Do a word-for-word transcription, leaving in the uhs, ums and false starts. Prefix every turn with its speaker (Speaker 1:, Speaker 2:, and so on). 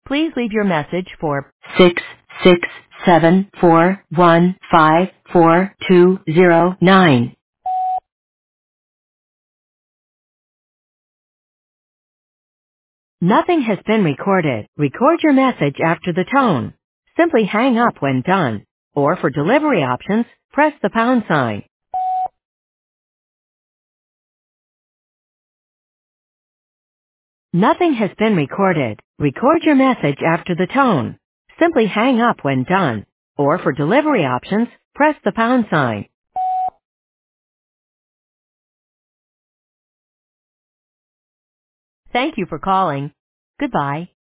Speaker 1: Please leave your message for six six seven four one five four two zero nine. Nothing has been recorded. Record your message after the tone. Simply hang up when done. Or for delivery options, press the pound sign. Nothing has been recorded. Record your message after the tone. Simply hang up when done. Or for delivery options, press the pound sign. Thank you for calling. Goodbye.